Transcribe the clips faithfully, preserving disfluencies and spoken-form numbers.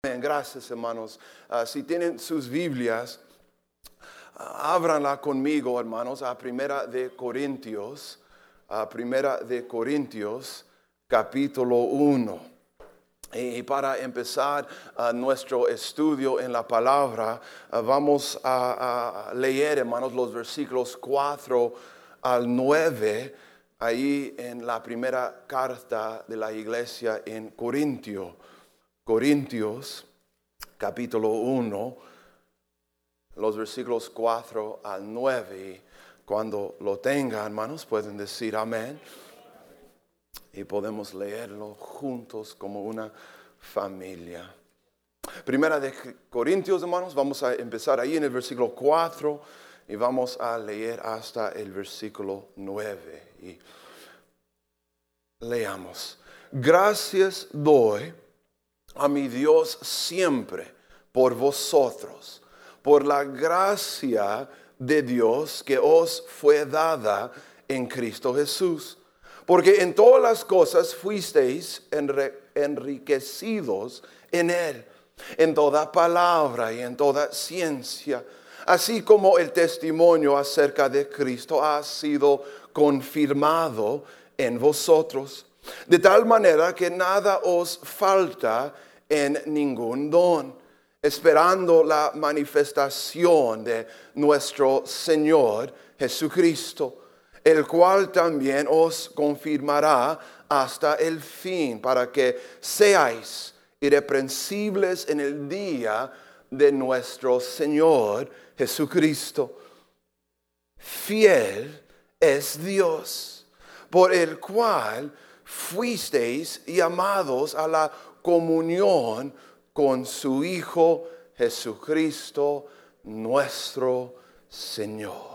Amén. Gracias, hermanos. Uh, si tienen sus Biblias, uh, ábranla conmigo, hermanos, a Primera de Corintios, a Primera de Corintios, capítulo uno. Y para empezar uh, nuestro estudio en la palabra, uh, vamos a, a leer, hermanos, los versículos cuatro al nueve, ahí en la primera carta de la iglesia en Corintio. Corintios, capítulo uno, los versículos cuatro al nueve. Cuando lo tengan, hermanos, pueden decir amén. Y podemos leerlo juntos como una familia. Primera de Corintios, hermanos, vamos a empezar ahí en el versículo cuatro y vamos a leer hasta el versículo nueve. Y leamos. Gracias doy a mi Dios siempre por vosotros, por la gracia de Dios que os fue dada en Cristo Jesús. Porque en todas las cosas fuisteis enriquecidos en Él, en toda palabra y en toda ciencia, así como el testimonio acerca de Cristo ha sido confirmado en vosotros. De tal manera que nada os falta en ningún don, esperando la manifestación de nuestro Señor Jesucristo, el cual también os confirmará hasta el fin, para que seáis irreprensibles en el día de nuestro Señor Jesucristo. Fiel es Dios, por el cual fuisteis llamados a la comunión con su Hijo Jesucristo, nuestro Señor.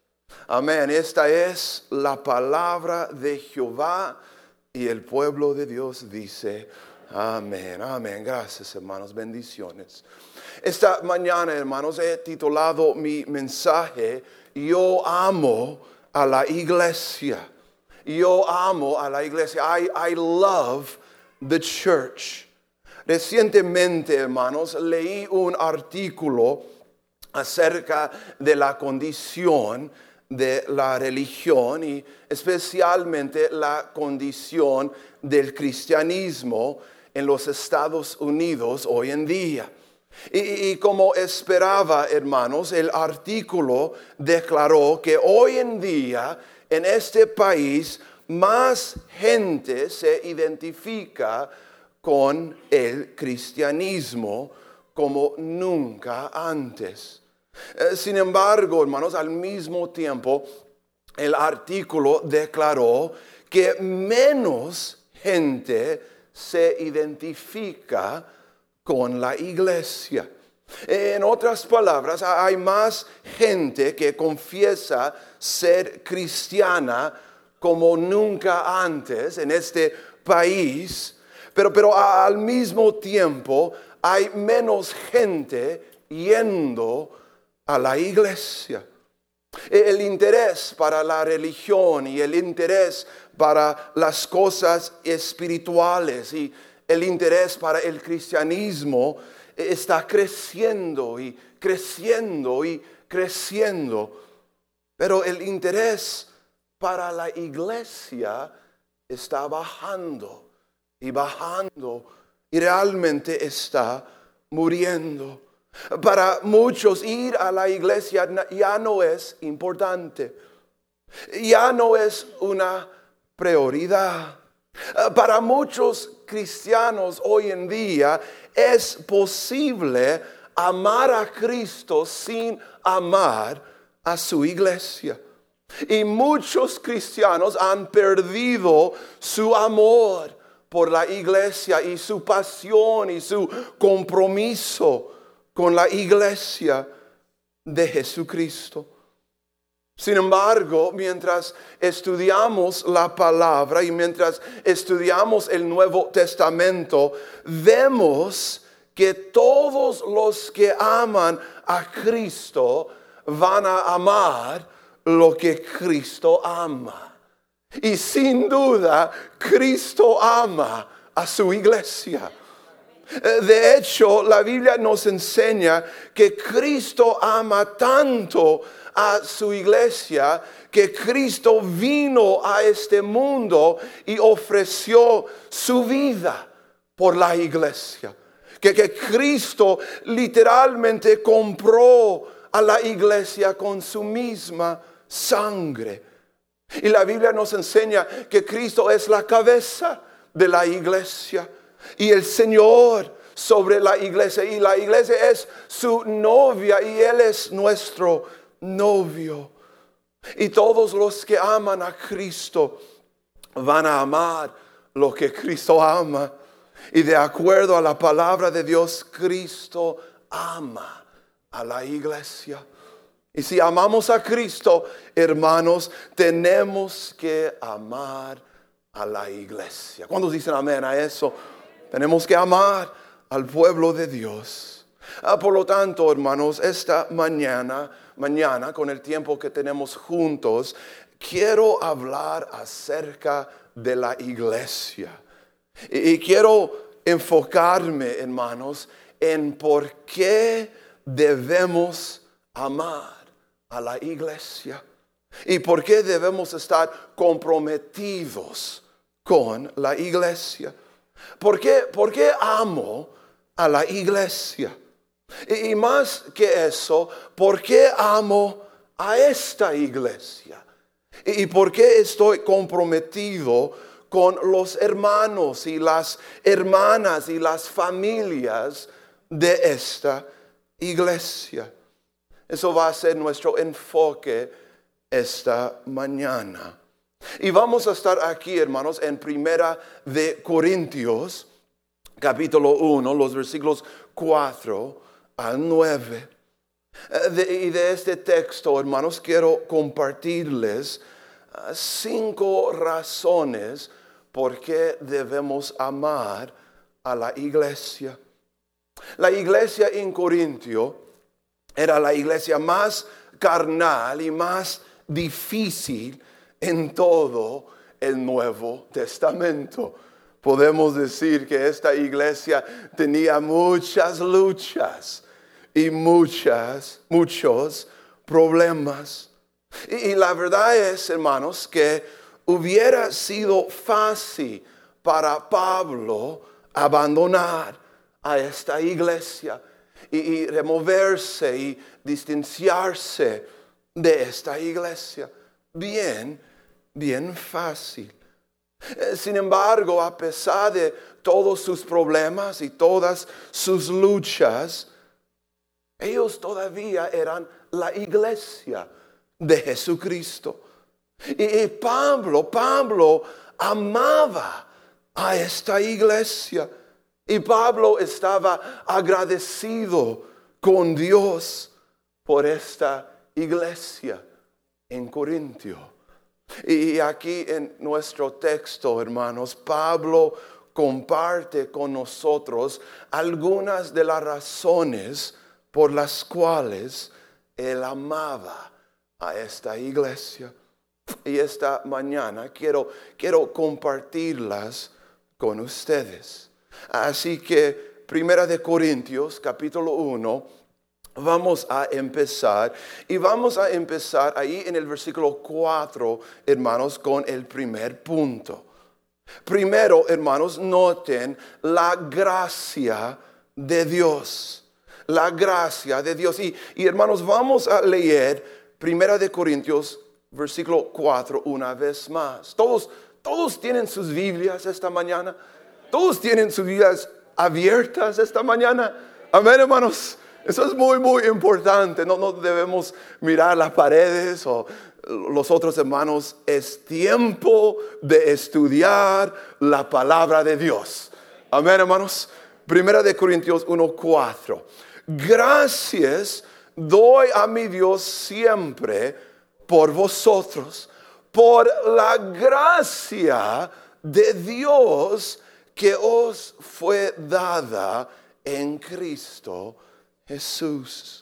Amén. Esta es la palabra de Jehová y el pueblo de Dios dice amén. Amén. Gracias, hermanos. Bendiciones. Esta mañana, hermanos, he titulado mi mensaje Yo amo a la iglesia. Yo amo a la iglesia. I, I love the church. Recientemente, hermanos, leí un artículo acerca de la condición de la religión y especialmente la condición del cristianismo en los Estados Unidos hoy en día. Y, y como esperaba, hermanos, el artículo declaró que hoy en día en este país más gente se identifica con el cristianismo como nunca antes. Sin embargo, hermanos, al mismo tiempo, el artículo declaró que menos gente se identifica con la iglesia. En otras palabras, hay más gente que confiesa ser cristiana como nunca antes en este país, pero, pero al mismo tiempo hay menos gente yendo a la iglesia. El interés para la religión y el interés para las cosas espirituales y el interés para el cristianismo está creciendo y creciendo y creciendo. Pero el interés para la iglesia está bajando y bajando y realmente está muriendo. Para muchos ir a la iglesia ya no es importante, ya no es una prioridad. Para muchos cristianos hoy en día es posible amar a Cristo sin amar a su iglesia. Y muchos cristianos han perdido su amor por la iglesia y su pasión y su compromiso con la iglesia de Jesucristo. Sin embargo, mientras estudiamos la palabra y mientras estudiamos el Nuevo Testamento, vemos que todos los que aman a Cristo van a amar lo que Cristo ama. Y sin duda, Cristo ama a su iglesia. De hecho, la Biblia nos enseña que Cristo ama tanto a su iglesia, que Cristo vino a este mundo y ofreció su vida por la iglesia. Que, que Cristo literalmente compró a la iglesia con su misma sangre. Y la Biblia nos enseña que Cristo es la cabeza de la iglesia y el Señor sobre la iglesia. Y la iglesia es su novia y Él es nuestro novio. Y todos los que aman a Cristo van a amar lo que Cristo ama. Y de acuerdo a la palabra de Dios, Cristo ama a la iglesia. Y si amamos a Cristo, hermanos, tenemos que amar a la iglesia. ¿Cuántos dicen amén a eso? Tenemos que amar al pueblo de Dios. Ah, por lo tanto, hermanos, esta mañana, mañana, con el tiempo que tenemos juntos, quiero hablar acerca de la iglesia. Y, y quiero enfocarme, hermanos, en por qué debemos amar a la iglesia y por qué debemos estar comprometidos con la iglesia. ¿Por qué, por qué amo a la iglesia? Y, y más que eso, ¿por qué amo a esta iglesia? Y, y por qué estoy comprometido con los hermanos y las hermanas y las familias de esta iglesia? Eso va a ser nuestro enfoque esta mañana. Y vamos a estar aquí, hermanos, en Primera de Corintios, capítulo uno, los versículos cuatro al nueve. De, y de este texto, hermanos, quiero compartirles uh, cinco razones por qué debemos amar a la iglesia. La iglesia en Corintio era la iglesia más carnal y más difícil en todo el Nuevo Testamento. Podemos decir que esta iglesia tenía muchas luchas y muchas, muchos problemas. Y, y la verdad es, hermanos, que hubiera sido fácil para Pablo abandonar a esta iglesia y, y removerse y distanciarse de esta iglesia. Bien, bien fácil. Sin embargo, a pesar de todos sus problemas y todas sus luchas, ellos todavía eran la iglesia de Jesucristo. Y, y Pablo, Pablo amaba a esta iglesia. Y Pablo estaba agradecido con Dios por esta iglesia en Corintio. Y aquí en nuestro texto, hermanos, Pablo comparte con nosotros algunas de las razones por las cuales él amaba a esta iglesia. Y esta mañana quiero, quiero compartirlas con ustedes. Así que, Primera de Corintios, capítulo uno, vamos a empezar. Y vamos a empezar ahí en el versículo cuatro, hermanos, con el primer punto. Primero, hermanos, noten la gracia de Dios. La gracia de Dios. Y, y hermanos, vamos a leer Primera de Corintios, versículo cuatro, una vez más. Todos, todos tienen sus Biblias esta mañana. Todos tienen sus Biblias abiertas esta mañana. Amén, hermanos. Eso es muy, muy importante. No, no debemos mirar las paredes o los otros hermanos. Es tiempo de estudiar la palabra de Dios. Amén, hermanos. Primera de Corintios uno, cuatro. Gracias doy a mi Dios siempre por vosotros, por la gracia de Dios que os fue dada en Cristo Jesús.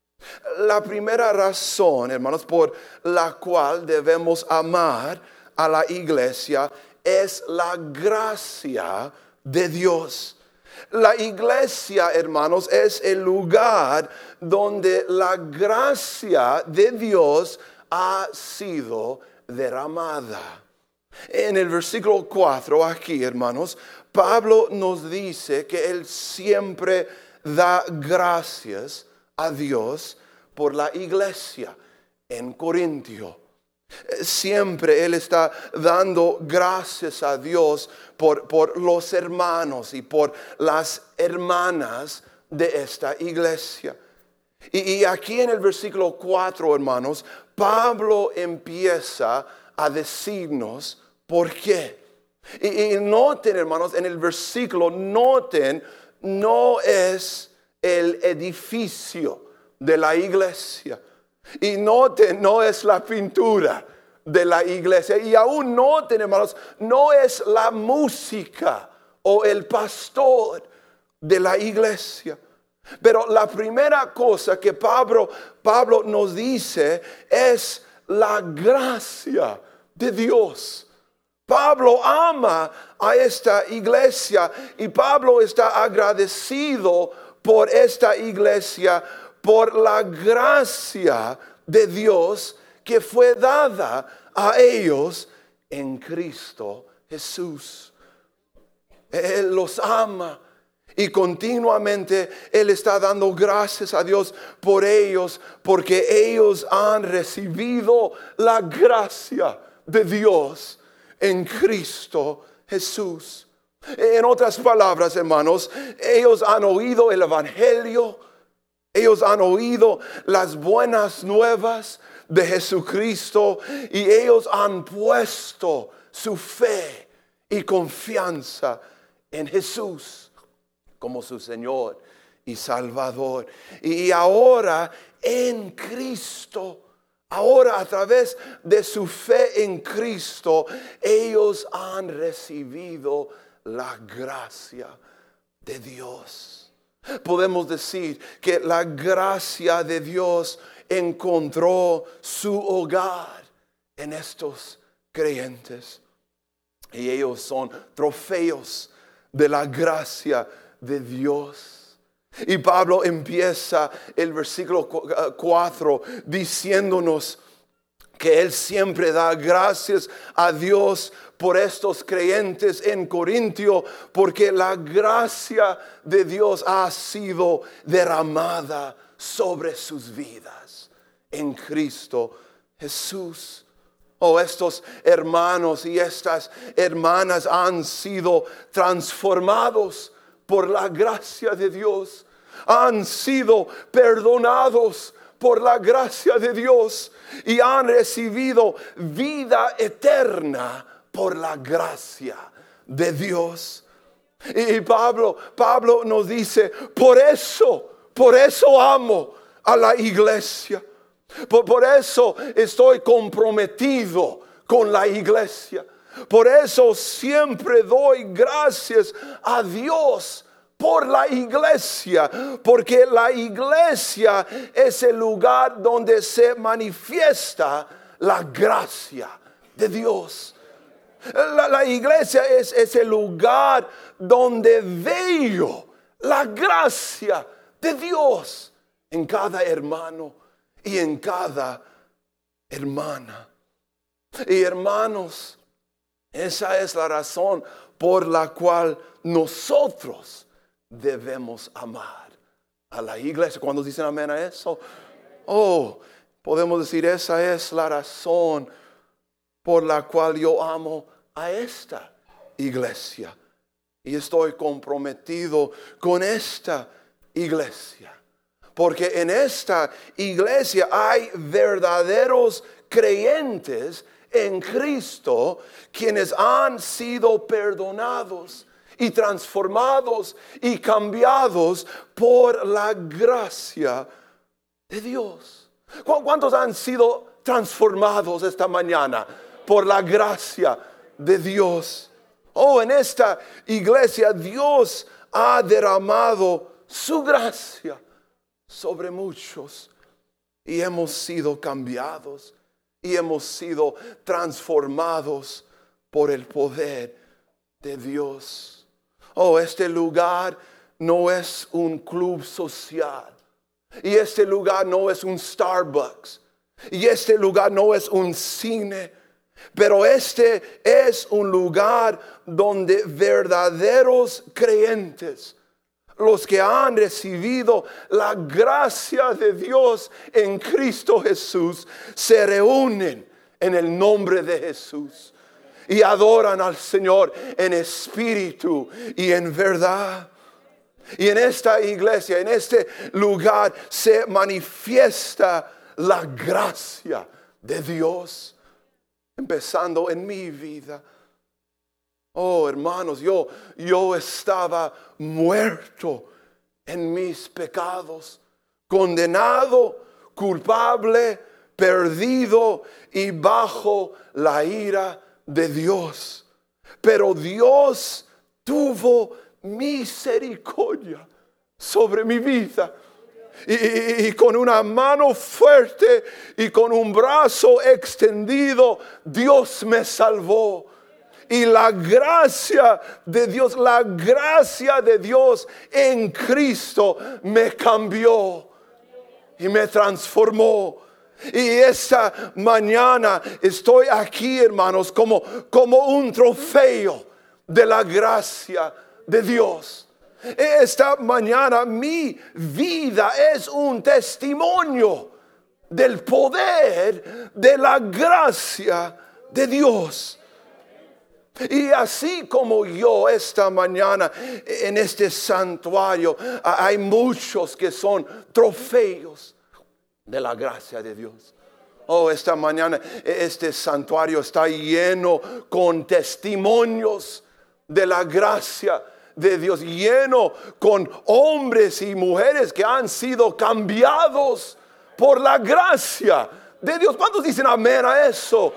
La primera razón, hermanos, por la cual debemos amar a la iglesia es la gracia de Dios. La iglesia, hermanos, es el lugar donde la gracia de Dios ha sido derramada. En el versículo cuatro, aquí, hermanos, Pablo nos dice que él siempre da gracias a Dios por la iglesia en Corintio. Siempre él está dando gracias a Dios por, por los hermanos y por las hermanas de esta iglesia. Y, y aquí en el versículo cuatro, hermanos, Pablo empieza a decirnos por qué. Y, y noten, hermanos, en el versículo, noten, no es el edificio de la iglesia. Y noten, no es la pintura de la iglesia. Y aún noten, hermanos, no es la música o el pastor de la iglesia. Pero la primera cosa que Pablo, Pablo nos dice es la gracia de Dios. Pablo ama a esta iglesia y Pablo está agradecido por esta iglesia, por la gracia de Dios que fue dada a ellos en Cristo Jesús. Él los ama y continuamente Él está dando gracias a Dios por ellos, porque ellos han recibido la gracia de Dios en Cristo Jesús. En otras palabras, hermanos, ellos han oído el evangelio. Ellos han oído las buenas nuevas de Jesucristo y ellos han puesto su fe y confianza en Jesús como su Señor y Salvador. Y ahora en Cristo, ahora a través de su fe en Cristo, ellos han recibido la gracia de Dios. Podemos decir que la gracia de Dios encontró su hogar en estos creyentes. Y ellos son trofeos de la gracia de Dios. Y Pablo empieza el versículo cuatro diciéndonos que él siempre da gracias a Dios por estos creyentes en Corintio, porque la gracia de Dios ha sido derramada sobre sus vidas en Cristo Jesús. Oh, estos hermanos y estas hermanas han sido transformados por la gracia de Dios. Han sido perdonados por la gracia de Dios y han recibido vida eterna por la gracia de Dios. Y Pablo, Pablo nos dice, por eso, por eso amo a la iglesia. Por, por eso estoy comprometido con la iglesia. Por eso siempre doy gracias a Dios por la iglesia, porque la iglesia es el lugar donde se manifiesta la gracia de Dios. La, la iglesia es, es el lugar donde veo la gracia de Dios en cada hermano y en cada hermana. Y hermanos, esa es la razón por la cual nosotros debemos amar a la iglesia. Cuando dicen amén a eso, oh, podemos decir, esa es la razón por la cual yo amo a esta iglesia. Y estoy comprometido con esta iglesia. Porque en esta iglesia hay verdaderos creyentes en Cristo, quienes han sido perdonados y transformados y cambiados por la gracia de Dios. ¿Cuántos han sido transformados esta mañana por la gracia de Dios? Oh, en esta iglesia Dios ha derramado su gracia sobre muchos y hemos sido cambiados y hemos sido transformados por el poder de Dios. Oh, este lugar no es un club social. Y este lugar no es un Starbucks. Y este lugar no es un cine. Pero este es un lugar donde verdaderos creyentes, los que han recibido la gracia de Dios en Cristo Jesús, se reúnen en el nombre de Jesús y adoran al Señor en espíritu y en verdad. Y en esta iglesia, en este lugar, se manifiesta la gracia de Dios, empezando en mi vida. Oh, hermanos, yo, yo estaba muerto en mis pecados, condenado, culpable, perdido y bajo la ira de Dios. Pero Dios tuvo misericordia sobre mi vida. Y, y, y con una mano fuerte y con un brazo extendido, Dios me salvó. Y la gracia de Dios, la gracia de Dios en Cristo me cambió y me transformó. Y esta mañana estoy aquí, hermanos, como, como un trofeo de la gracia de Dios. Esta mañana mi vida es un testimonio del poder de la gracia de Dios. Y así como yo esta mañana en este santuario, hay muchos que son trofeos de la gracia de Dios. Oh, esta mañana este santuario está lleno con testimonios de la gracia de Dios, lleno con hombres y mujeres que han sido cambiados por la gracia de Dios. ¿Cuántos dicen amén a eso?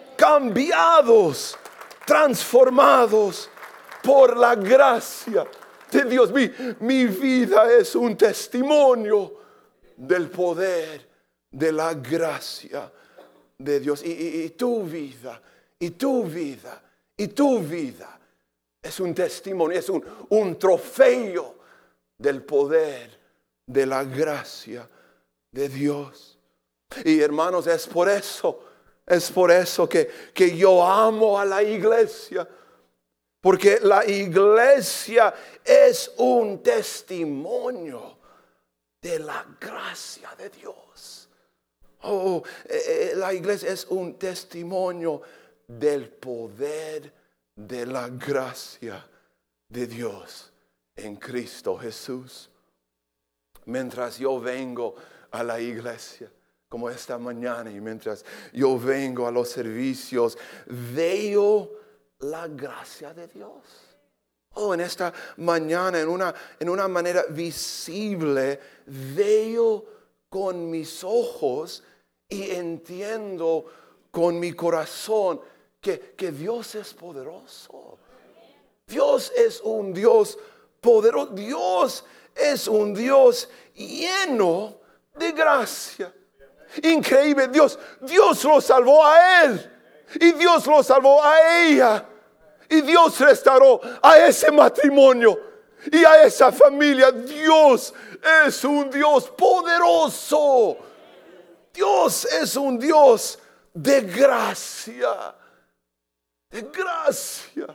Cambiados, transformados por la gracia de Dios. Mi, mi vida es un testimonio del poder de la gracia de Dios. Y, y, y tu vida, y tu vida, y tu vida es un testimonio, es un, un trofeo del poder de la gracia de Dios. Y hermanos, es por eso, es por eso que, que yo amo a la iglesia. Porque la iglesia es un testimonio de la gracia de Dios. Oh, eh, la iglesia es un testimonio del poder de la gracia de Dios en Cristo Jesús. Mientras yo vengo a la iglesia, como esta mañana, y mientras yo vengo a los servicios, veo la gracia de Dios. Oh, en esta mañana, en una, en una manera visible, veo con mis ojos y entiendo con mi corazón que, que Dios es poderoso. Dios es un Dios poderoso. Dios es un Dios lleno de gracia. Increíble, Dios, Dios lo salvó a él. Y Dios lo salvó a ella. Y Dios restauró a ese matrimonio y a esa familia. Dios es un Dios poderoso. Dios es un Dios de gracia. De gracia.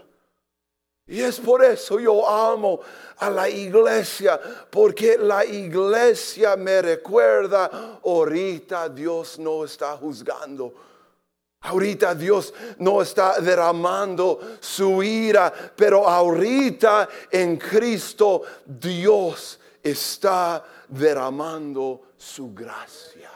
Y es por eso yo amo a la iglesia. Porque la iglesia me recuerda, ahorita Dios no está juzgando. Ahorita Dios no está derramando su ira, pero ahorita en Cristo Dios está derramando su gracia.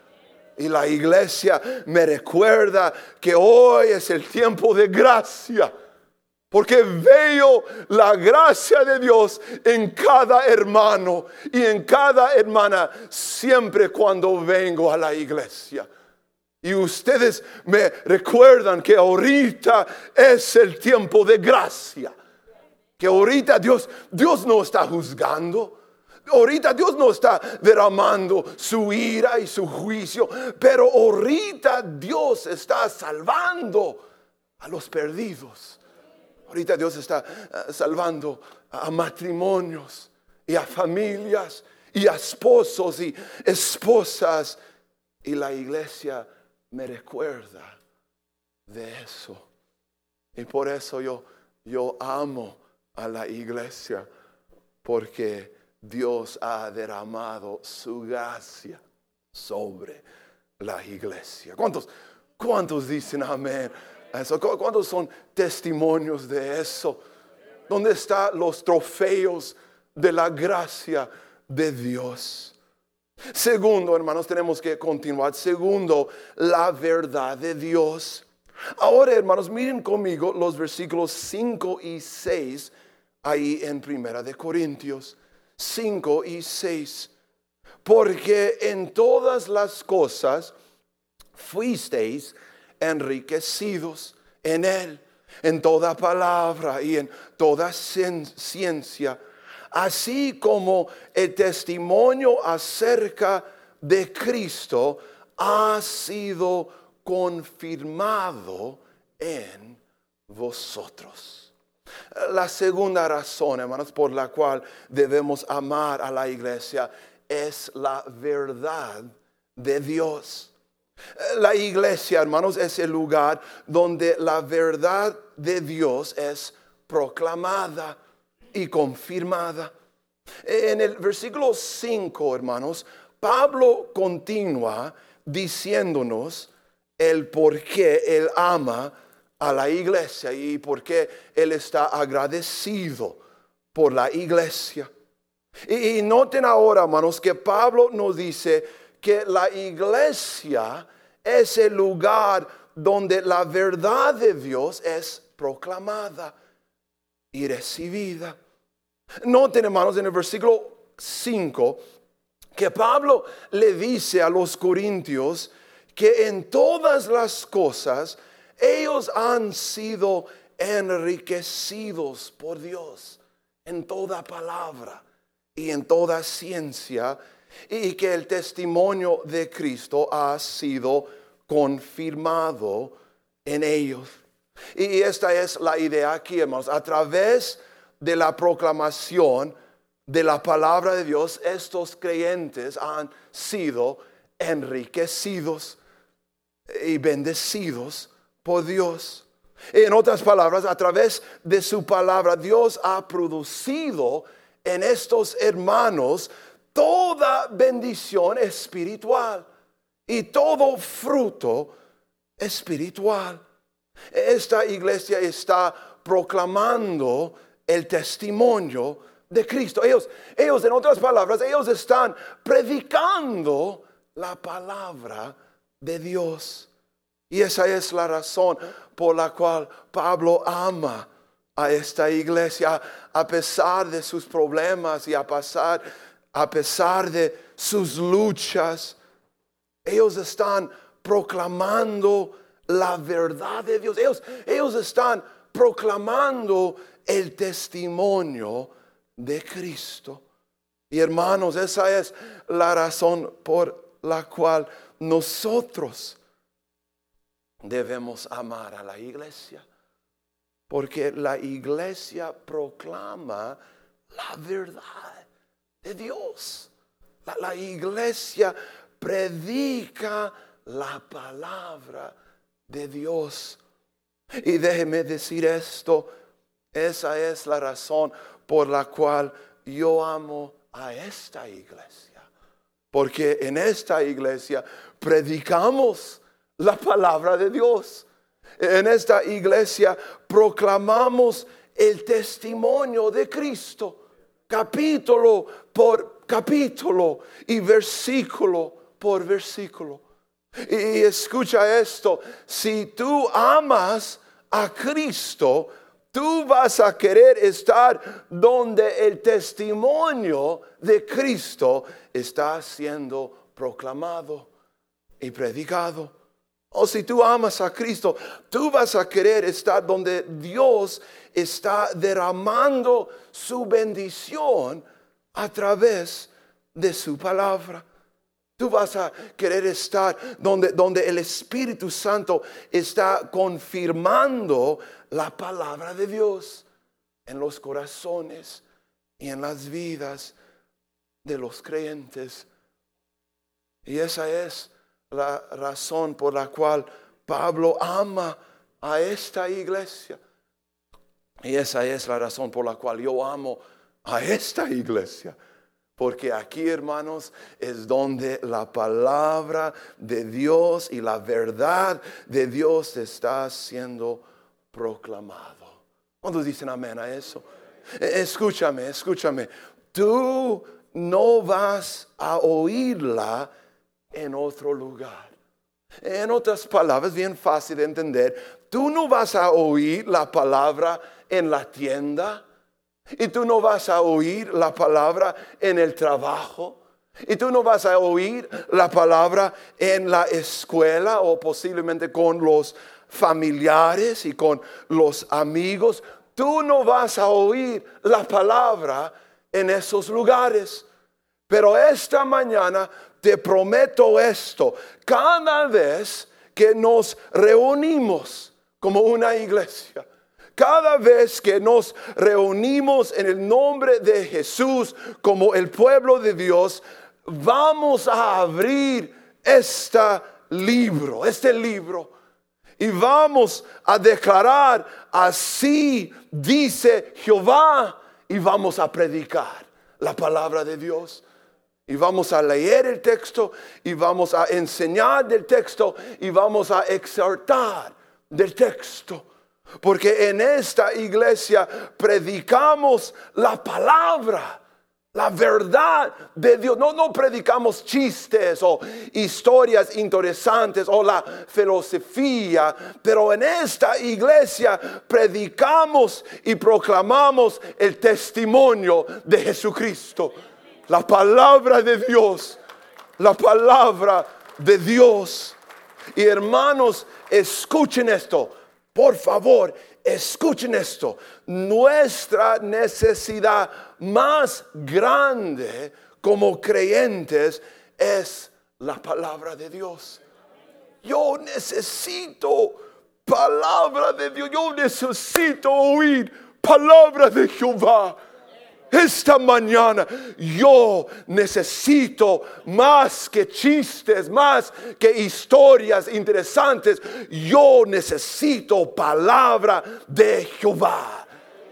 Y la iglesia me recuerda que hoy es el tiempo de gracia. Porque veo la gracia de Dios en cada hermano y en cada hermana siempre cuando vengo a la iglesia. Y ustedes me recuerdan que ahorita es el tiempo de gracia. Que ahorita Dios, Dios no está juzgando. Ahorita Dios no está derramando su ira y su juicio. Pero ahorita Dios está salvando a los perdidos. Ahorita Dios está uh, salvando a matrimonios y a familias y a esposos y esposas. Y la iglesia me recuerda de eso. Y por eso yo, yo amo a la iglesia, porque Dios ha derramado su gracia sobre la iglesia. ¿Cuántos, cuántos dicen amén? Eso, ¿cuántos son testimonios de eso? ¿Dónde están los trofeos de la gracia de Dios? Segundo, hermanos, tenemos que continuar. Segundo, la verdad de Dios. Ahora, hermanos, miren conmigo los versículos cinco y seis ahí en Primera de Corintios. cinco y seis. Porque en todas las cosas fuisteis enriquecidos en Él, en toda palabra y en toda ciencia, así como el testimonio acerca de Cristo ha sido confirmado en vosotros. La segunda razón, hermanos, por la cual debemos amar a la iglesia es la verdad de Dios. La iglesia, hermanos, es el lugar donde la verdad de Dios es proclamada y confirmada. En el versículo cinco, hermanos, Pablo continúa diciéndonos el por qué él ama a la iglesia y por qué él está agradecido por la iglesia. Y, y noten ahora, hermanos, que Pablo nos dice que la iglesia es el lugar donde la verdad de Dios es proclamada y recibida. Noten, hermanos, en el versículo cinco, que Pablo le dice a los corintios que en todas las cosas ellos han sido enriquecidos por Dios, en toda palabra y en toda ciencia, y que el testimonio de Cristo ha sido confirmado en ellos. Y esta es la idea aquí, hermanos. A través de la proclamación de la palabra de Dios, estos creyentes han sido enriquecidos y bendecidos por Dios. En otras palabras, a través de su palabra, Dios ha producido en estos hermanos toda bendición espiritual y todo fruto espiritual. Esta iglesia está proclamando el testimonio de Cristo. Ellos, ellos, en otras palabras, ellos están predicando la palabra de Dios. Y esa es la razón por la cual Pablo ama a esta iglesia, a pesar de sus problemas y a pesar, a pesar de sus luchas. Ellos están proclamando la verdad de Dios. Ellos, ellos están proclamando el testimonio de Cristo. Y hermanos, esa es la razón por la cual nosotros debemos amar a la iglesia. Porque la iglesia proclama la verdad de Dios. La, la iglesia predica la palabra de Dios. Y déjeme decir esto, esa es la razón por la cual yo amo a esta iglesia. Porque en esta iglesia predicamos la palabra de Dios. En esta iglesia proclamamos el testimonio de Cristo, capítulo por capítulo y versículo por versículo. Y escucha esto, si tú amas a Cristo, tú vas a querer estar donde el testimonio de Cristo está siendo proclamado y predicado. O si tú amas a Cristo, tú vas a querer estar donde Dios está derramando su bendición a través de su palabra. Tú vas a querer estar donde, donde el Espíritu Santo está confirmando la palabra de Dios en los corazones y en las vidas de los creyentes. Y esa es la razón por la cual Pablo ama a esta iglesia. Y esa es la razón por la cual yo amo a esta iglesia. Porque aquí, hermanos, es donde la palabra de Dios y la verdad de Dios está siendo proclamado. ¿Cuántos dicen amén a eso? Escúchame, escúchame. Tú no vas a oírla en otro lugar. En otras palabras, bien fácil de entender, tú no vas a oír la palabra en la tienda. Y tú no vas a oír la palabra en el trabajo. Y tú no vas a oír la palabra en la escuela o posiblemente con los familiares y con los amigos. Tú no vas a oír la palabra en esos lugares. Pero esta mañana te prometo esto. Cada vez que nos reunimos como una iglesia, cada vez que nos reunimos en el nombre de Jesús como el pueblo de Dios, vamos a abrir este libro, este libro. Y vamos a declarar, así dice Jehová, y vamos a predicar la palabra de Dios. Y vamos a leer el texto, y vamos a enseñar del texto, y vamos a exhortar del texto. Porque en esta iglesia predicamos la palabra, la verdad de Dios. No, no predicamos chistes o historias interesantes o la filosofía. Pero en esta iglesia predicamos y proclamamos el testimonio de Jesucristo. La palabra de Dios. La palabra de Dios. Y hermanos, escuchen esto. Por favor, escuchen esto. Nuestra necesidad más grande como creyentes es la palabra de Dios. Yo necesito palabra de Dios. Yo necesito oír palabra de Jehová. Esta mañana yo necesito más que chistes, más que historias interesantes. Yo necesito palabra de Jehová.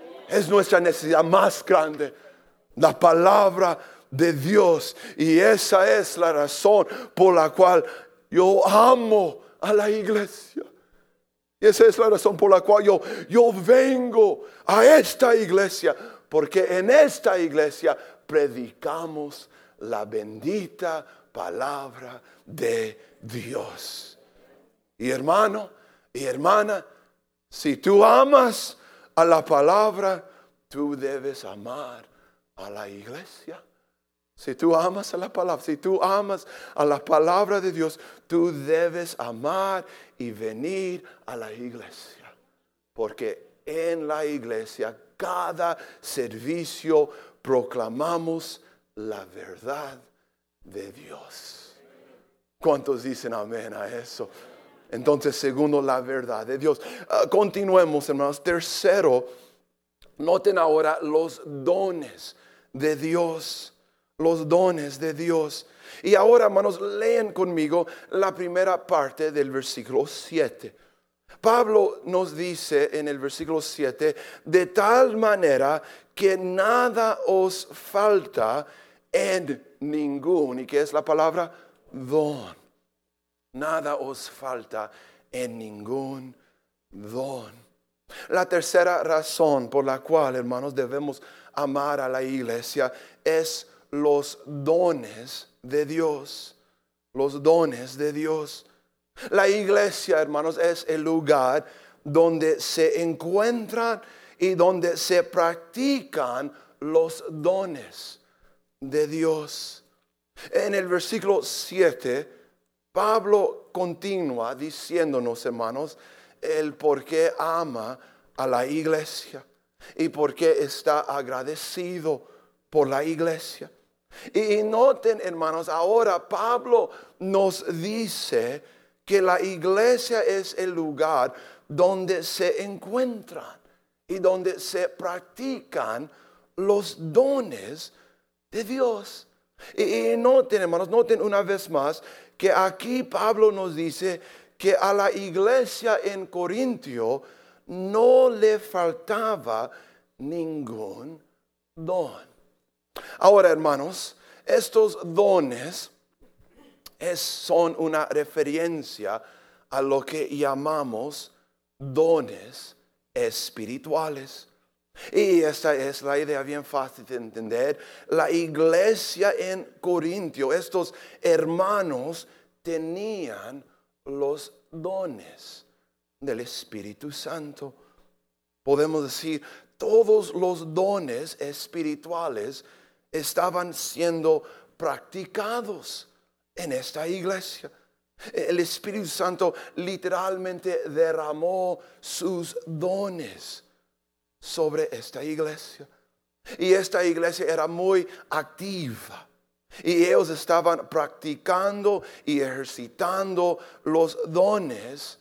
Es nuestra necesidad más grande, la palabra de Dios. Y esa es la razón por la cual yo amo a la iglesia. Y esa es la razón por la cual yo, yo vengo a esta iglesia. Porque en esta iglesia predicamos la bendita palabra de Dios. Y hermano y hermana, si tú amas a la palabra, tú debes amar a la iglesia. Si tú amas a la palabra, si tú amas a la palabra de Dios, tú debes amar y venir a la iglesia. Porque en la iglesia, cada servicio proclamamos la verdad de Dios. ¿Cuántos dicen amén a eso? Entonces, segundo, la verdad de Dios. Uh, continuemos, hermanos. Tercero, noten ahora los dones de Dios. Los dones de Dios. Y ahora, hermanos, leen conmigo la primera parte del versículo siete. Pablo nos dice en el versículo siete, de tal manera que nada os falta en ningún, ¿y qué es la palabra? Don. Nada os falta en ningún don. La tercera razón por la cual, hermanos, debemos amar a la iglesia es los dones de Dios. Los dones de Dios. La iglesia, hermanos, es el lugar donde se encuentran y donde se practican los dones de Dios. En el versículo siete, Pablo continúa diciéndonos, hermanos, el por qué ama a la iglesia y por qué está agradecido por la iglesia. Y noten, hermanos, ahora Pablo nos dice que la iglesia es el lugar donde se encuentran y donde se practican los dones de Dios. Y, y noten, hermanos, noten una vez más que aquí Pablo nos dice que a la iglesia en Corintio no le faltaba ningún don. Ahora, hermanos, estos dones es, son una referencia a lo que llamamos dones espirituales. Y esta es la idea bien fácil de entender. La iglesia en Corintio, estos hermanos tenían los dones del Espíritu Santo. Podemos decir, todos los dones espirituales estaban siendo practicados en esta iglesia. El Espíritu Santo literalmente derramó sus dones sobre esta iglesia. Y esta iglesia era muy activa. Y ellos estaban practicando y ejercitando los dones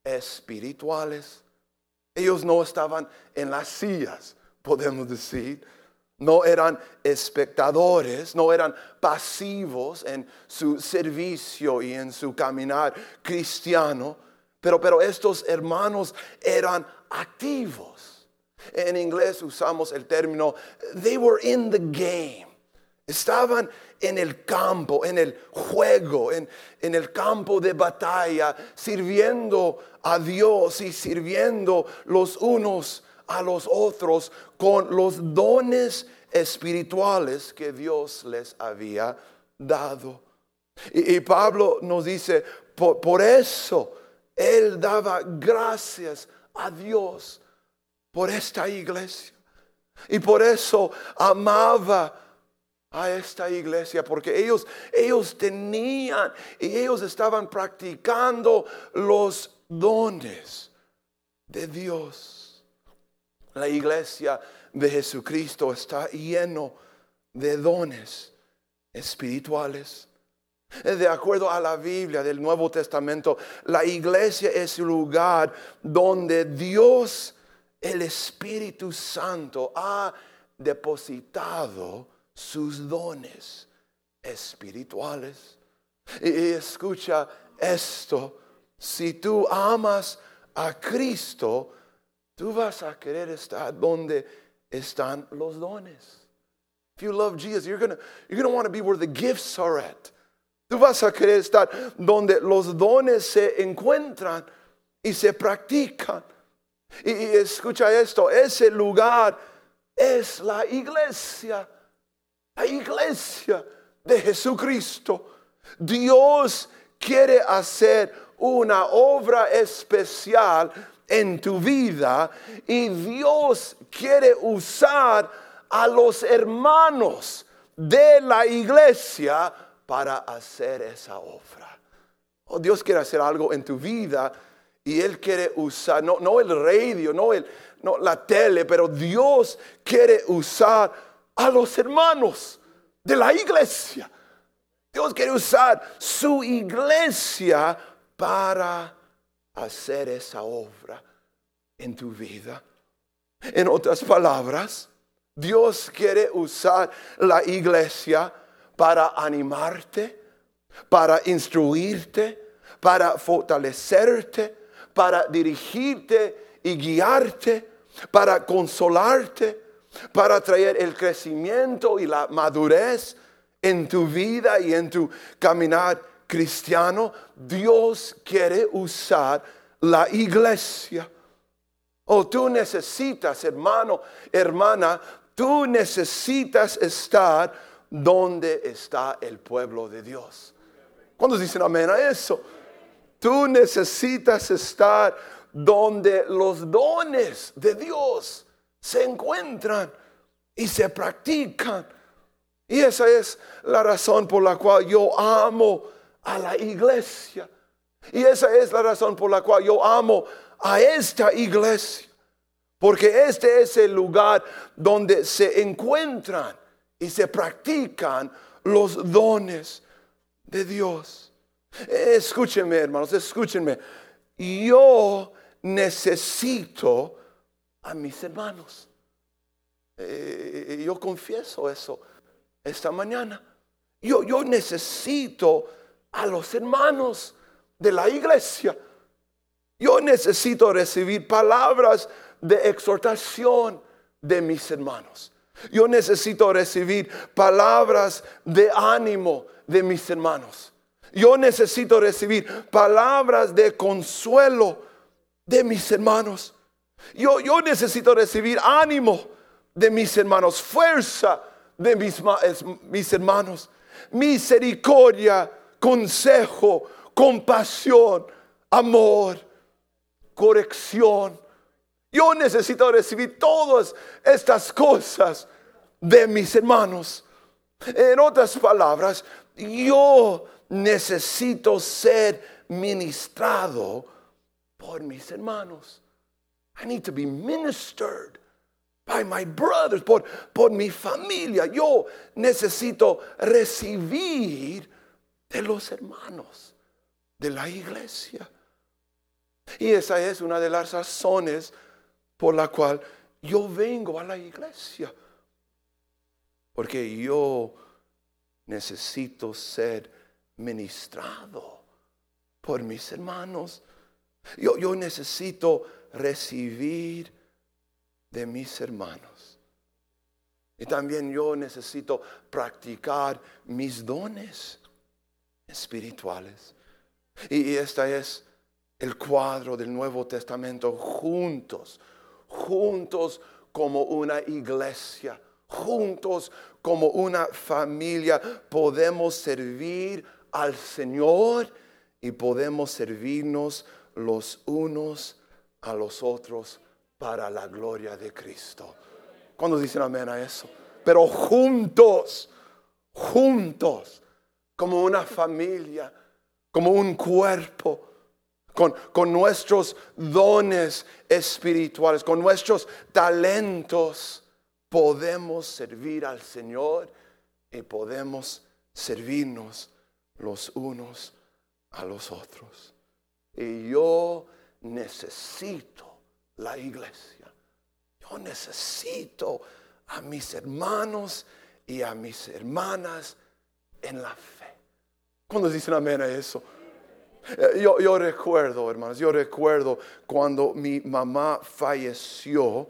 espirituales. Ellos no estaban en las sillas, podemos decir. No eran espectadores, no eran pasivos en su servicio y en su caminar cristiano. Pero, pero estos hermanos eran activos. En inglés usamos el término, they were in the game. Estaban en el campo, en el juego, en, en el campo de batalla, sirviendo a Dios y sirviendo los unos a los otros con los dones espirituales que Dios les había dado. Y, y Pablo nos dice, por, por eso él daba gracias a Dios por esta iglesia. Y por eso amaba a esta iglesia, porque ellos, ellos tenían y ellos estaban practicando los dones de Dios. La iglesia de Jesucristo está lleno de dones espirituales. De acuerdo a la Biblia del Nuevo Testamento, la iglesia es el lugar donde Dios, el Espíritu Santo, ha depositado sus dones espirituales. Y, y escucha esto, si tú amas a Cristo, tú vas a querer estar donde están los dones. If you love Jesus, you're gonna, you're gonna want to be where the gifts are at. Tú vas a querer estar donde los dones se encuentran y se practican. Y, y escucha esto, ese lugar es la iglesia. La iglesia de Jesucristo. Dios quiere hacer una obra especial en tu vida y Dios quiere usar a los hermanos de la iglesia para hacer esa obra. Oh, Dios quiere hacer algo en tu vida y Él quiere usar, no, no el radio, no, el, no la tele, pero Dios quiere usar a los hermanos de la iglesia. Dios quiere usar su iglesia para hacer esa obra en tu vida. En otras palabras, Dios quiere usar la iglesia para animarte, para instruirte, para fortalecerte, para dirigirte y guiarte, para consolarte, para traer el crecimiento y la madurez en tu vida y en tu caminar cristiano. Dios quiere usar la iglesia. Oh, tú necesitas, hermano, hermana, tú necesitas estar donde está el pueblo de Dios. ¿Cuántos dicen amén a eso? Tú necesitas estar donde los dones de Dios se encuentran y se practican. Y esa es la razón por la cual yo amo a la iglesia. Y esa es la razón por la cual yo amo a esta iglesia. Porque este es el lugar donde se encuentran y se practican los dones de Dios. Escúchenme, hermanos, escúchenme. Yo necesito a mis hermanos. Eh, yo confieso eso esta mañana. Yo, yo necesito a los hermanos de la iglesia. Yo necesito recibir palabras de exhortación de mis hermanos. Yo necesito recibir palabras de ánimo de mis hermanos. Yo necesito recibir palabras de consuelo de mis hermanos. Yo, yo necesito recibir ánimo de mis hermanos, fuerza de mis, mis hermanos, misericordia, consejo, compasión, amor, corrección. Yo necesito recibir todas estas cosas de mis hermanos. En otras palabras, yo necesito ser ministrado por mis hermanos. I need to be ministered by my brothers, por, por mi familia. Yo necesito recibir de los hermanos de la iglesia. Y esa es una de las razones por la cual yo vengo a la iglesia. Porque yo necesito ser ministrado por mis hermanos. Yo, yo necesito recibir de mis hermanos. Y también yo necesito practicar mis dones espirituales. Y, y este es el cuadro del Nuevo Testamento. Juntos, juntos como una iglesia, juntos como una familia, podemos servir al Señor y podemos servirnos los unos a los otros para la gloria de Cristo. ¿Cuándo dicen amén a eso? Pero juntos, juntos, como una familia, como un cuerpo, con, con nuestros dones espirituales, con nuestros talentos, podemos servir al Señor y podemos servirnos los unos a los otros. Y yo necesito la iglesia. Yo necesito a mis hermanos y a mis hermanas en la fe. ¿Cuándo dicen amén a eso? Yo, yo recuerdo, hermanos, yo recuerdo cuando mi mamá falleció,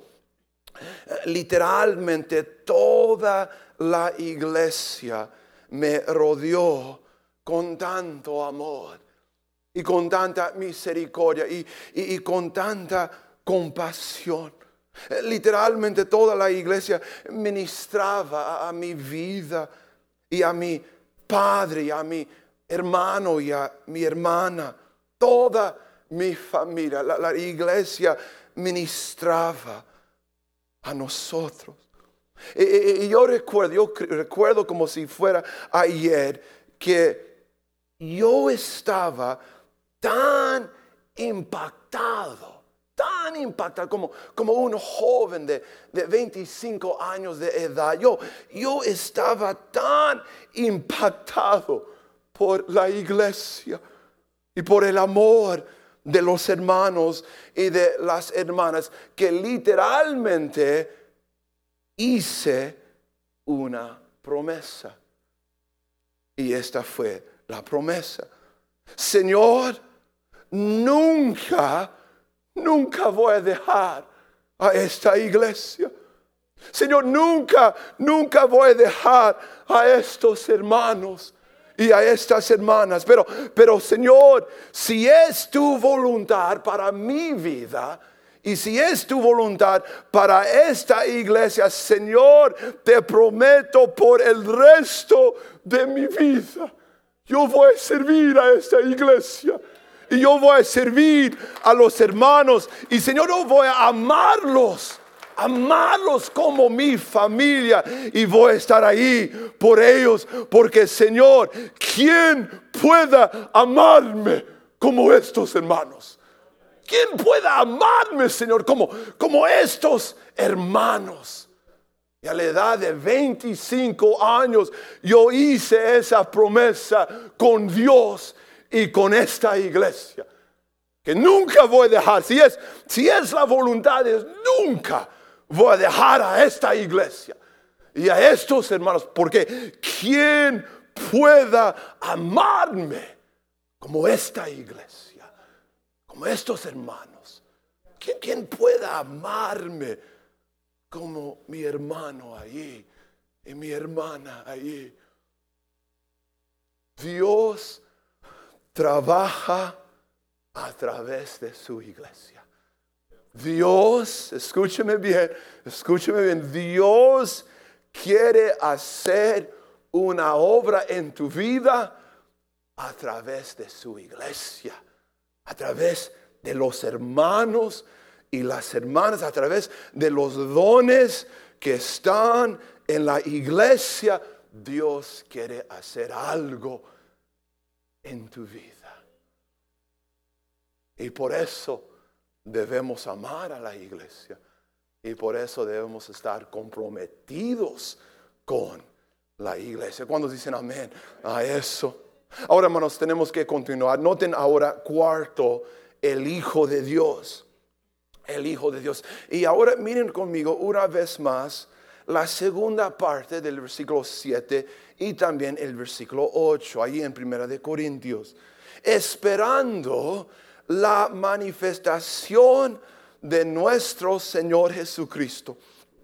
literalmente toda la iglesia me rodeó con tanto amor y con tanta misericordia y, y, y con tanta compasión. Literalmente toda la iglesia ministraba a, a mi vida y a mi padre y a mi hermano y a mi hermana. Toda mi familia, la, la iglesia ministraba a nosotros. Y, y, y yo recuerdo, yo recuerdo como si fuera ayer que yo estaba tan impactado, tan impactado como, como un joven de, de veinticinco años de edad. Yo, yo estaba tan impactado por la iglesia y por el amor de los hermanos y de las hermanas, que literalmente hice una promesa. Y esta fue la promesa. Señor, nunca, nunca voy a dejar a esta iglesia. Señor, nunca, nunca voy a dejar a estos hermanos y a estas hermanas. Pero, pero Señor, si es tu voluntad para mi vida y si es tu voluntad para esta iglesia, Señor, te prometo por el resto de mi vida, yo voy a servir a esta iglesia. Y yo voy a servir a los hermanos. Y Señor, yo voy a amarlos. Amarlos como mi familia. Y voy a estar ahí por ellos. Porque Señor, ¿quién pueda amarme como estos hermanos? ¿Quién pueda amarme, Señor, como, como estos hermanos? Y a la edad de veinticinco años yo hice esa promesa con Dios y con esta iglesia. Que nunca voy a dejar, si es, si es la voluntad de Dios, nunca voy a dejar a esta iglesia y a estos hermanos. Porque ¿quién pueda amarme como esta iglesia? Como estos hermanos. ¿Quién, quién pueda amarme como mi hermano allí y mi hermana allí? Dios trabaja a través de su iglesia. Dios, escúcheme bien, escúcheme bien, Dios quiere hacer una obra en tu vida a través de su iglesia, a través de los hermanos y las hermanas, a través de los dones que están en la iglesia. Dios quiere hacer algo en tu vida. Y por eso debemos amar a la iglesia. Y por eso debemos estar comprometidos con la iglesia. ¿Cuántos dicen amén a eso? Ahora, hermanos, tenemos que continuar. Noten ahora, cuarto, el Hijo de Dios. El Hijo de Dios. Y ahora miren conmigo una vez más la segunda parte del versículo siete y también el versículo ocho, ahí en Primera de Corintios. Esperando la manifestación de nuestro Señor Jesucristo,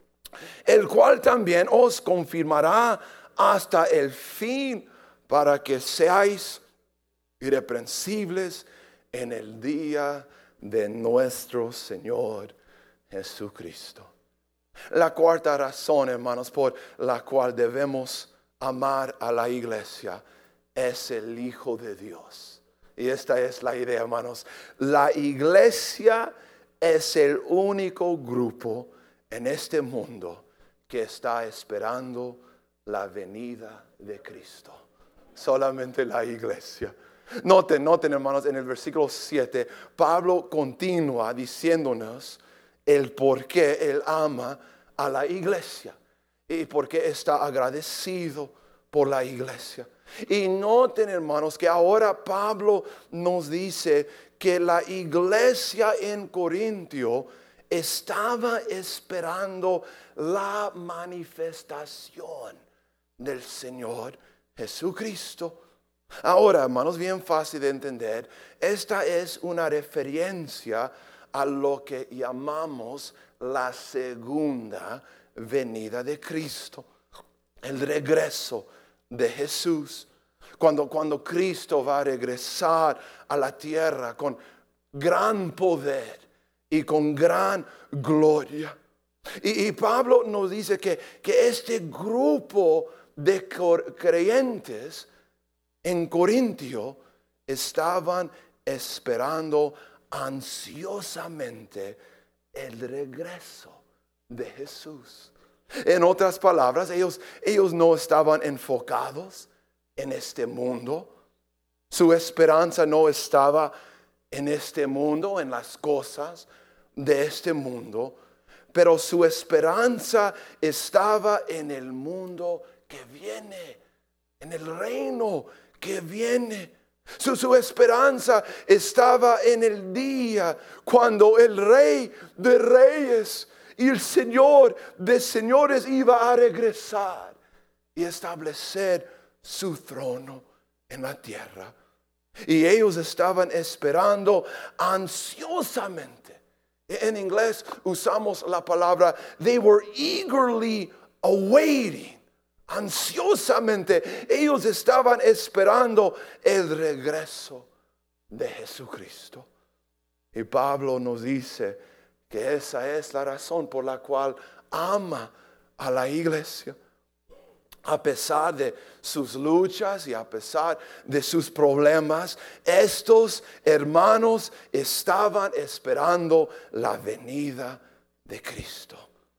el cual también os confirmará hasta el fin, para que seáis irreprensibles en el día de nuestro Señor Jesucristo. La cuarta razón, hermanos, por la cual debemos amar a la iglesia es el Hijo de Dios. Y esta es la idea, hermanos. La iglesia es el único grupo en este mundo que está esperando la venida de Cristo. Solamente la iglesia. Noten, noten, hermanos, en el versículo siete, Pablo continúa diciéndonos el por qué él ama a la iglesia y por qué está agradecido por la iglesia. Y noten, hermanos, que ahora Pablo nos dice que la iglesia en Corintio estaba esperando la manifestación del Señor Jesucristo. Ahora, hermanos, bien fácil de entender, esta es una referencia a lo que llamamos la segunda venida de Cristo, el regreso de Jesús. Cuando, cuando Cristo va a regresar a la tierra con gran poder y con gran gloria. Y, y Pablo nos dice que, que este grupo de creyentes en Corintio estaban esperando ansiosamente el regreso de Jesús. En otras palabras, ellos, ellos no estaban enfocados en este mundo. Su esperanza no estaba en este mundo, en las cosas de este mundo, pero su esperanza estaba en el mundo que viene, en el reino que viene. Su, su esperanza estaba en el día cuando el Rey de Reyes y el Señor de señores iba a regresar y establecer su trono en la tierra. Y ellos estaban esperando ansiosamente. En inglés usamos la palabra, they were eagerly awaiting. Ansiosamente ellos estaban esperando el regreso de Jesucristo. Y Pablo nos dice que esa es la razón por la cual ama a la iglesia. A pesar de sus luchas y a pesar de sus problemas, estos hermanos estaban esperando la venida de Cristo.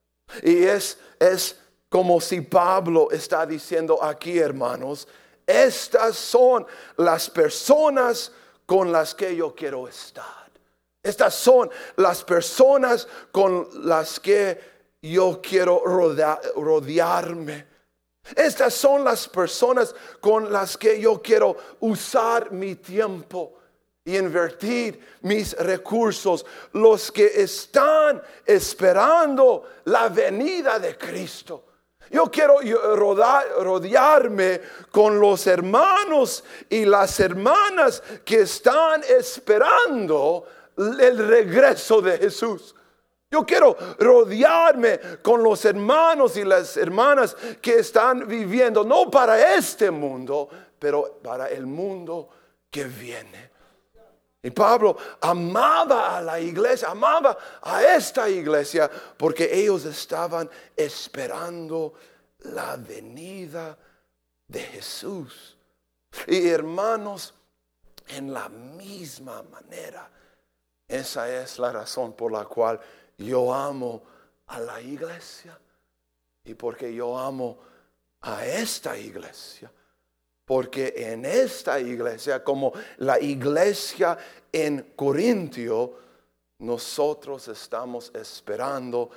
Y es, es como si Pablo está diciendo aquí, hermanos, estas son las personas con las que yo quiero estar. Estas son las personas con las que yo quiero rodea, rodearme. Estas son las personas con las que yo quiero usar mi tiempo y invertir mis recursos, los que están esperando la venida de Cristo. Yo quiero rodar, rodearme con los hermanos y las hermanas que están esperando el regreso de Jesús. Yo quiero rodearme con los hermanos y las hermanas que están viviendo, no para este mundo, pero para el mundo que viene. Y Pablo amaba a la iglesia, amaba a esta iglesia, porque ellos estaban esperando la venida de Jesús. Y hermanos, en la misma manera, esa es la razón por la cual yo amo a la iglesia y porque yo amo a esta iglesia. Porque en esta iglesia, como la iglesia en Corintio, nosotros estamos esperando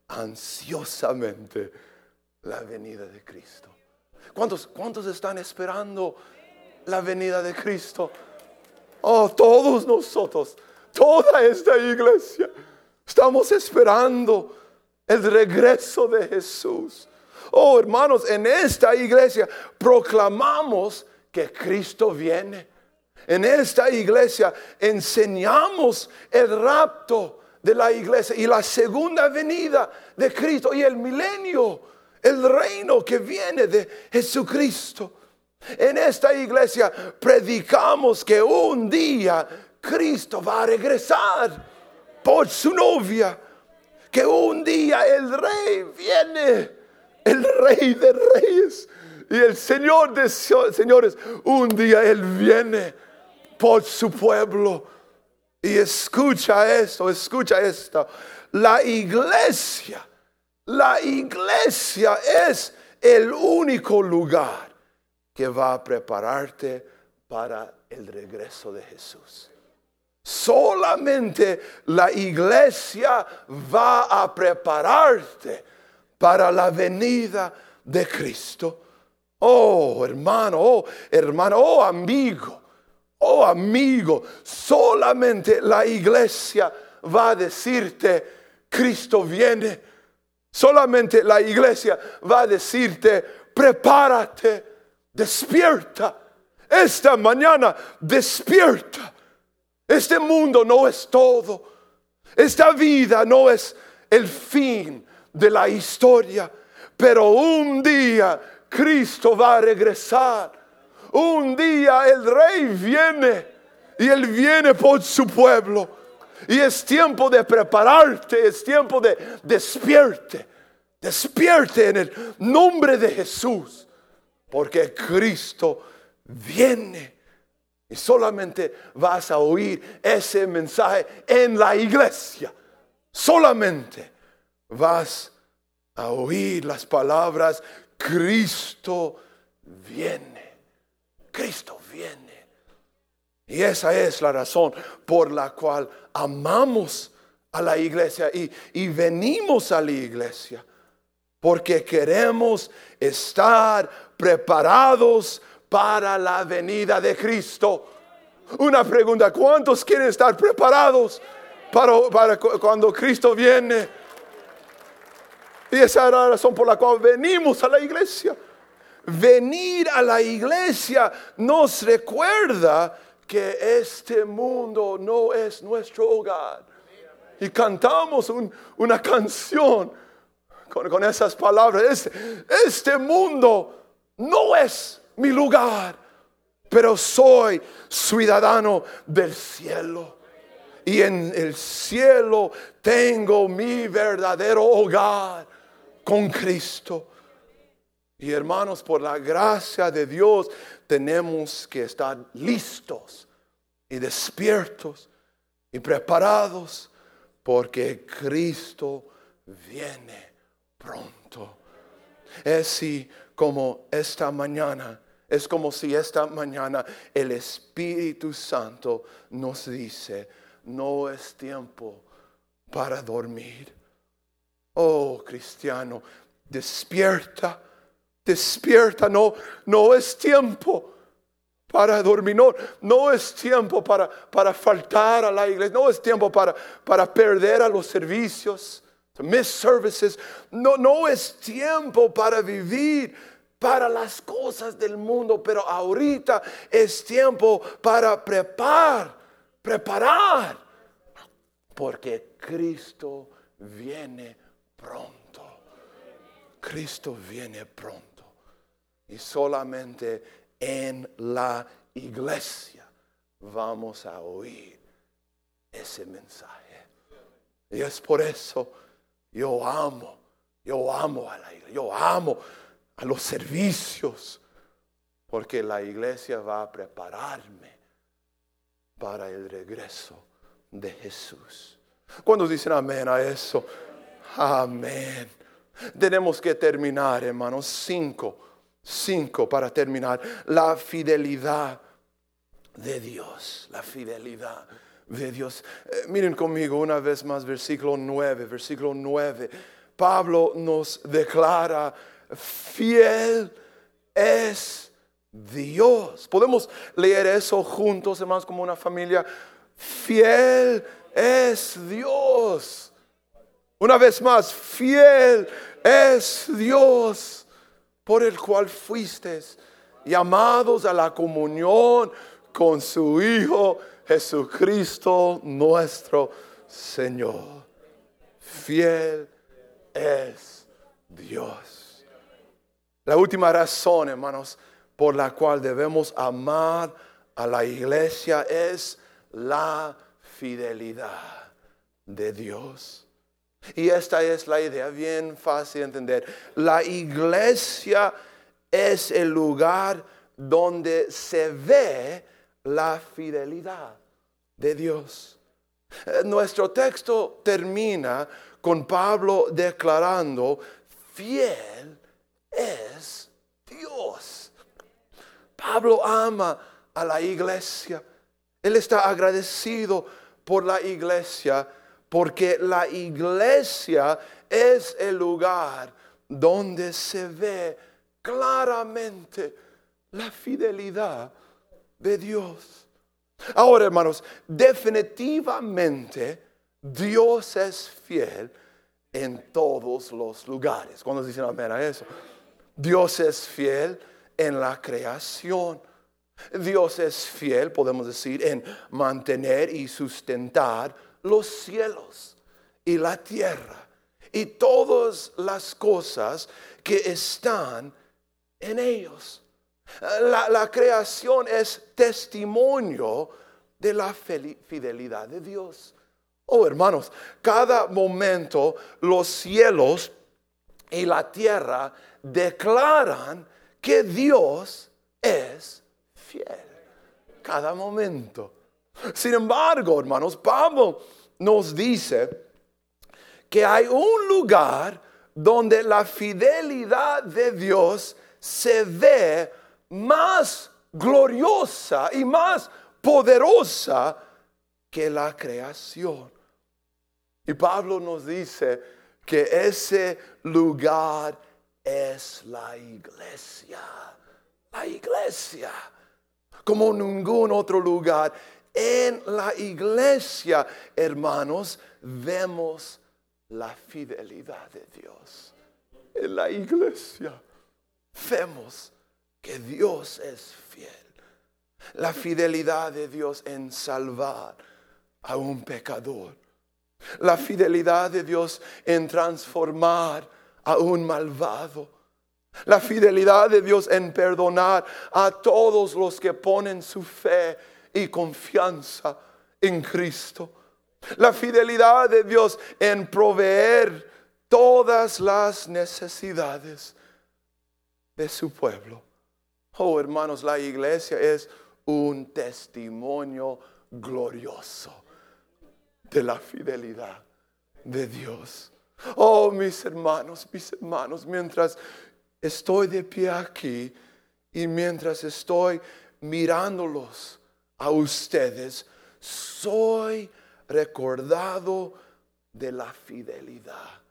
ansiosamente la venida de Cristo. ¿Cuántos, cuántos están esperando la venida de Cristo? Oh, todos nosotros, toda esta iglesia. Estamos esperando el regreso de Jesús. Oh, hermanos, en esta iglesia proclamamos que Cristo viene. En esta iglesia enseñamos el rapto de la iglesia y la segunda venida de Cristo y el milenio, el reino que viene de Jesucristo. En esta iglesia predicamos que un día Cristo va a regresar por su novia, que un día el rey viene, el rey de reyes y el señor de señores, un día él viene por su pueblo. Y escucha esto, escucha esto, la iglesia, la iglesia es el único lugar que va a prepararte para el regreso de Jesús. Solamente la iglesia va a prepararte para la venida de Cristo. Oh, hermano, oh, hermano, oh, amigo, oh, amigo, solamente la iglesia va a decirte, Cristo viene. Solamente la iglesia va a decirte, prepárate, despierta. Esta mañana, despierta. Este mundo no es todo. Esta vida no es el fin de la historia. Pero un día Cristo va a regresar. Un día el Rey viene. Y Él viene por su pueblo. Y es tiempo de prepararte. Es tiempo de despierte. Despierte en el nombre de Jesús. Porque Cristo viene. Y solamente vas a oír ese mensaje en la iglesia. Solamente vas a oír las palabras, Cristo viene. Cristo viene. Y esa es la razón por la cual amamos a la iglesia y, y venimos a la iglesia. Porque queremos estar preparados para la venida de Cristo. Una pregunta, ¿cuántos quieren estar preparados para, para cuando Cristo viene? Y esa es la razón por la cual venimos a la iglesia. Venir a la iglesia nos recuerda que este mundo no es nuestro hogar. Y cantamos un, una canción con, con esas palabras. Este, este mundo no es mi lugar, pero soy ciudadano del cielo. Y en el cielo tengo mi verdadero hogar con Cristo. Y hermanos, por la gracia de Dios, tenemos que estar listos y despiertos y preparados, porque Cristo viene pronto. Es si como esta mañana, es como si esta mañana el Espíritu Santo nos dice, no es tiempo para dormir. Oh, cristiano, despierta, despierta. No, no es tiempo para dormir. No, no es tiempo para, para faltar a la iglesia. No es tiempo para, para perder a los servicios, to miss services. No, no es tiempo para vivir para las cosas del mundo. Pero ahorita es tiempo para preparar, preparar. Porque Cristo viene pronto. Cristo viene pronto. Y solamente en la iglesia vamos a oír ese mensaje. Y es por eso yo amo, yo amo a la iglesia, yo amo a los servicios, porque la iglesia va a prepararme para el regreso de Jesús. ¿Cuántos dicen amén a eso? Amén. Tenemos que terminar, hermanos. Cinco, cinco para terminar. La fidelidad de Dios, la fidelidad de Dios. Eh, miren conmigo una vez más versículo nueve, versículo nueve. Pablo nos declara: fiel es Dios. Podemos leer eso juntos, hermanos, como una familia. Fiel es Dios. Una vez más, fiel es Dios, por el cual fuisteis llamados a la comunión con su Hijo Jesucristo nuestro Señor. Fiel es Dios. La última razón, hermanos, por la cual debemos amar a la iglesia es la fidelidad de Dios. Y esta es la idea bien fácil de entender. La iglesia es el lugar donde se ve la fidelidad de Dios. Nuestro texto termina con Pablo declarando: fiel es Dios. Pablo ama a la iglesia. Él está agradecido por la iglesia, porque la iglesia es el lugar donde se ve claramente la fidelidad de Dios. Ahora, hermanos, definitivamente Dios es fiel en todos los lugares. ¿Cuándo dicen amén a eso? Dios es fiel en la creación. Dios es fiel, podemos decir, en mantener y sustentar los cielos y la tierra y todas las cosas que están en ellos. La, la creación es testimonio de la fidelidad de Dios. Oh, hermanos, cada momento los cielos y la tierra declaran que Dios es fiel. Cada momento. Sin embargo, hermanos, Pablo nos dice que hay un lugar donde la fidelidad de Dios se ve más gloriosa y más poderosa que la creación. Y Pablo nos dice que ese lugar es la iglesia. La iglesia. Como ningún otro lugar. En la iglesia, hermanos, vemos la fidelidad de Dios. En la iglesia vemos que Dios es fiel. La fidelidad de Dios en salvar a un pecador. La fidelidad de Dios en transformar a un malvado. La fidelidad de Dios en perdonar a todos los que ponen su fe y confianza en Cristo. La fidelidad de Dios en proveer todas las necesidades de su pueblo. Oh, hermanos, la iglesia es un testimonio glorioso de la fidelidad de Dios. Oh, mis hermanos, mis hermanos, mientras estoy de pie aquí y mientras estoy mirándolos a ustedes, soy recordado de la fidelidad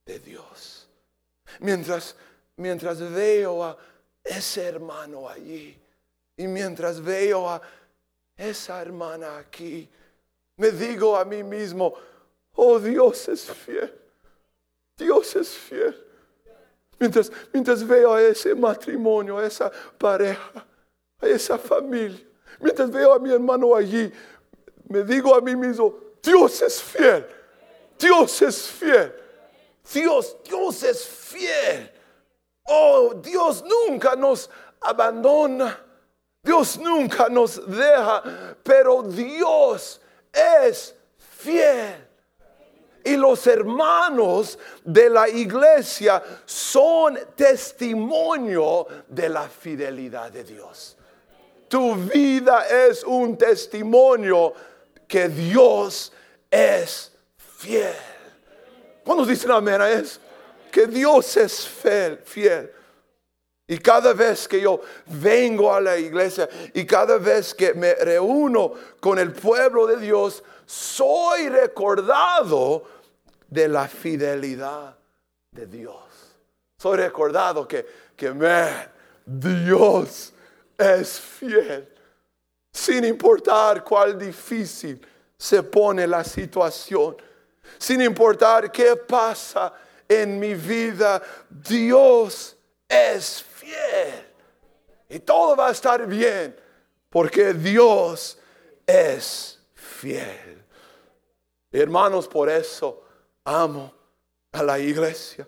de Dios. Mientras, mientras veo a ese hermano allí y mientras veo a esa hermana aquí, me digo a mí mismo, oh, Dios es fiel. Dios es fiel. Mientras, mientras veo a ese matrimonio, a esa pareja, a esa familia, mientras veo a mi hermano allí, me digo a mí mismo, Dios es fiel. Dios es fiel. Dios, Dios es fiel. Oh, Dios nunca nos abandona. Dios nunca nos deja, pero Dios es fiel. Y los hermanos de la iglesia son testimonio de la fidelidad de Dios. Tu vida es un testimonio que Dios es fiel. ¿Cuántos dicen amén a eso? Que Dios es fiel, fiel. Y cada vez que yo vengo a la iglesia y cada vez que me reúno con el pueblo de Dios, soy recordado de la fidelidad de Dios. Soy recordado que, que man, Dios es fiel. Sin importar cuál difícil se pone la situación. Sin importar qué pasa en mi vida, Dios es fiel. Y todo va a estar bien porque Dios es fiel. Hermanos, por eso amo a la iglesia.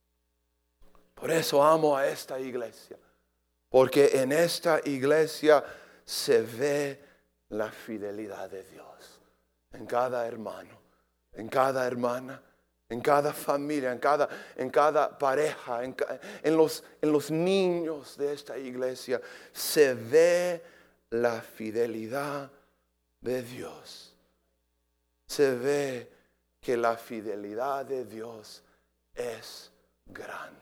Por eso amo a esta iglesia. Porque en esta iglesia se ve la fidelidad de Dios. En cada hermano, en cada hermana, en cada familia, en cada, en cada pareja, en, en, los, en los niños de esta iglesia, se ve la fidelidad de Dios. Se ve que la fidelidad de Dios es grande.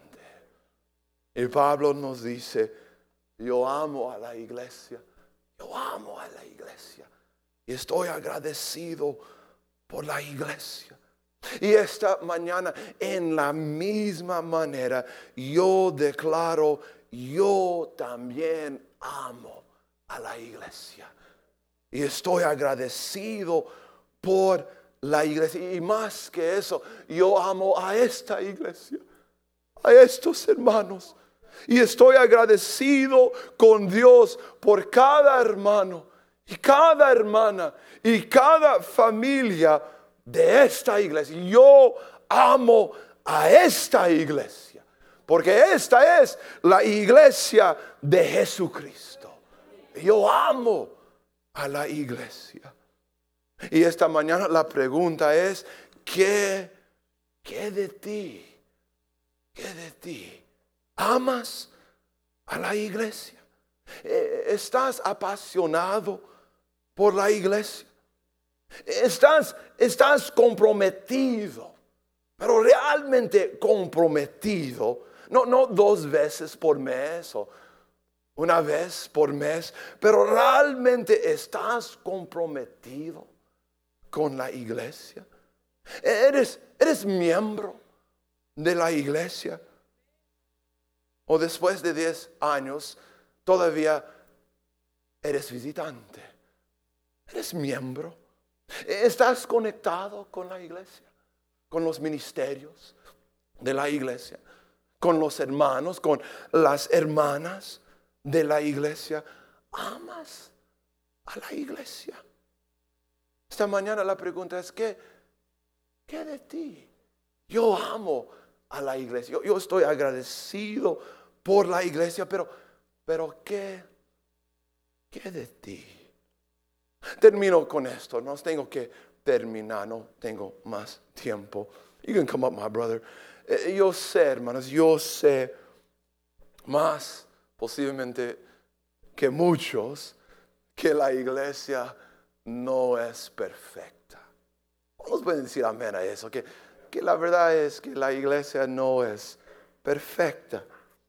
Y Pablo nos dice, yo amo a la iglesia, yo amo a la iglesia. Y estoy agradecido por la iglesia. Y esta mañana, en la misma manera, yo declaro, yo también amo a la iglesia. Y estoy agradecido por la iglesia. Y más que eso, yo amo a esta iglesia, a estos hermanos. Y estoy agradecido con Dios por cada hermano y cada hermana y cada familia de esta iglesia. Yo amo a esta iglesia, porque esta es la iglesia de Jesucristo. Yo amo a la iglesia. Y esta mañana la pregunta es, ¿qué, qué de ti? ¿Qué de ti? ¿Amas a la iglesia? ¿Estás apasionado por la iglesia? Estás, estás comprometido, pero realmente comprometido, no, no dos veces por mes o una vez por mes, pero realmente estás comprometido con la iglesia. Eres, eres miembro de la iglesia. O después de diez años, todavía eres visitante. Eres miembro. Estás conectado con la iglesia, con los ministerios de la iglesia, con los hermanos, con las hermanas de la iglesia. ¿Amas a la iglesia? Esta mañana la pregunta es, ¿qué, qué de ti? Yo amo a la iglesia. Yo, yo estoy agradecido por la iglesia, pero, pero ¿qué, qué de ti? Termino con esto. No tengo que terminar, no tengo más tiempo. You can come up, my brother. Eh, yo sé, hermanos, yo sé más posiblemente que muchos que la iglesia no es perfecta. ¿Cuántos pueden decir amén a eso? Que, que la verdad es que la iglesia no es perfecta.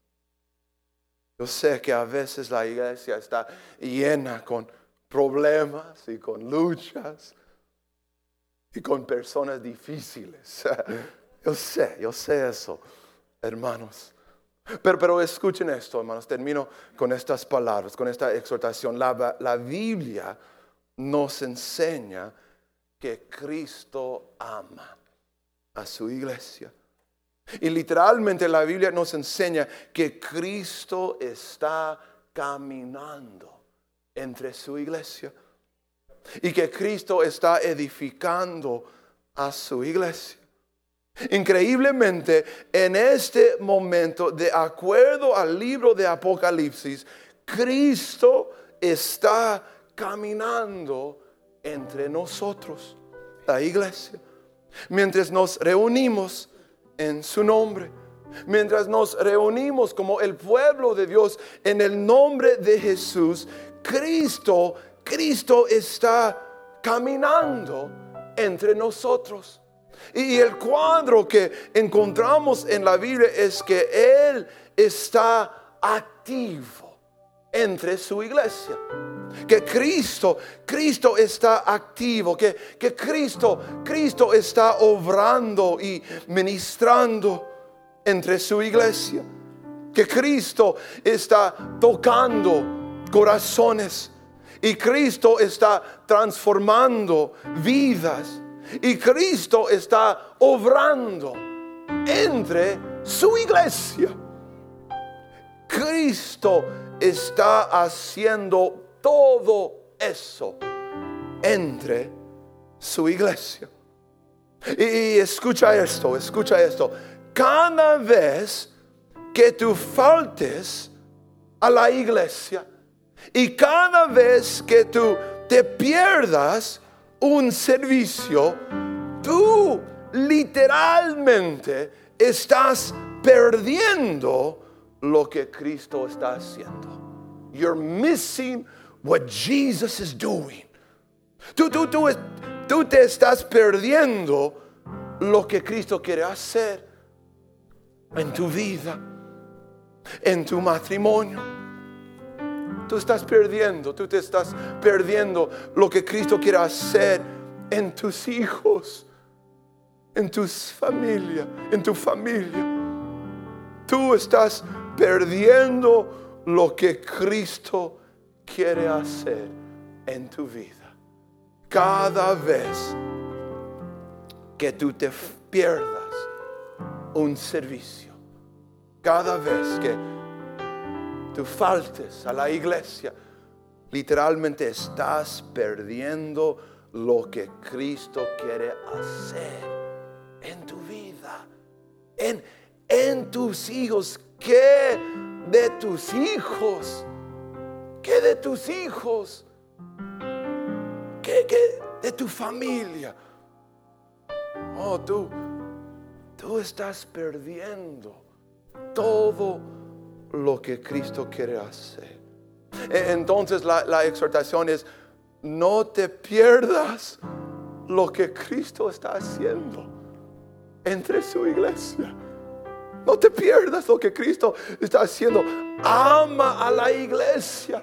Yo sé que a veces la iglesia está llena con problemas y con luchas y con personas difíciles. Yo sé, yo sé eso, hermanos. Pero, pero escuchen esto, hermanos. Termino con estas palabras, con esta exhortación. La, la Biblia nos enseña que Cristo ama a su iglesia. Y literalmente la Biblia nos enseña que Cristo está caminando entre su iglesia. Y que Cristo está edificando a su iglesia. Increíblemente, en este momento, de acuerdo al libro de Apocalipsis, Cristo está caminando entre nosotros, la iglesia. Mientras nos reunimos en su nombre, mientras nos reunimos como el pueblo de Dios en el nombre de Jesús, Cristo, Cristo está caminando entre nosotros. Y el cuadro que encontramos en la Biblia es que Él está activo entre su iglesia. Que Cristo, Cristo está activo, que, que Cristo, Cristo está obrando y ministrando entre su iglesia. Que Cristo está tocando corazones y Cristo está transformando vidas. Y Cristo está obrando entre su iglesia. Cristo está haciendo todo eso entre su iglesia. Y, y escucha esto, escucha esto. Cada vez que tú faltes a la iglesia y cada vez que tú te pierdas un servicio, tú literalmente estás perdiendo lo que Cristo está haciendo. You're missing what Jesus is doing. Tú, tú, tú, tú te estás perdiendo lo que Cristo quiere hacer en tu vida, en tu matrimonio. Tú estás perdiendo, tú te estás perdiendo lo que Cristo quiere hacer en tus hijos, en tu familia, en tu familia. Tú estás perdiendo lo que Cristo quiere hacer en tu vida. Cada vez que tú te pierdas un servicio, cada vez que tú faltes a la iglesia, literalmente estás perdiendo lo que Cristo quiere hacer en tu vida, en, en tus hijos. ¿Qué de tus hijos? ¿Qué de tus hijos? ¿Qué, qué de tu familia? Oh, tú, tú estás perdiendo todo lo que Cristo quiere hacer. Entonces la, la exhortación es: no te pierdas lo que Cristo está haciendo entre su iglesia. No te pierdas lo que Cristo está haciendo. Ama a la iglesia.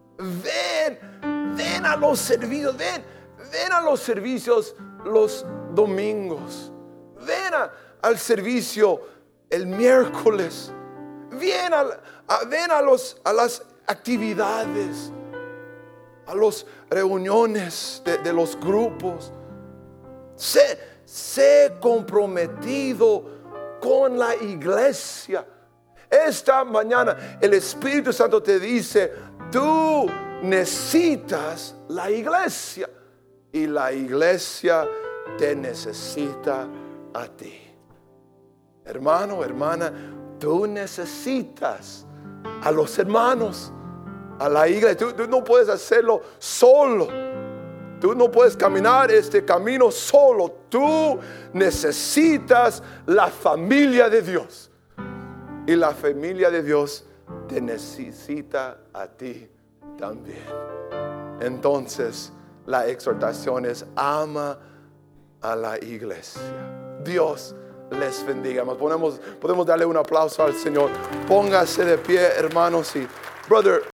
Ven, ven a los servicios, ven, ven a los servicios los domingos. Ven a, al servicio el miércoles. Ven a, a, ven a, los, a las actividades, a las reuniones de, de los grupos. Sé, sé comprometido con la iglesia. Esta mañana el Espíritu Santo te dice: tú necesitas la iglesia y la iglesia te necesita a ti. Hermano, hermana, tú necesitas a los hermanos, a la iglesia. Tú, tú no puedes hacerlo solo. Tú no puedes caminar este camino solo. Tú necesitas la familia de Dios. Y la familia de Dios te necesita a ti también. Entonces, la exhortación es: ama a la iglesia. Dios les bendiga. Podemos, podemos darle un aplauso al Señor. Póngase de pie, hermanos, y brother.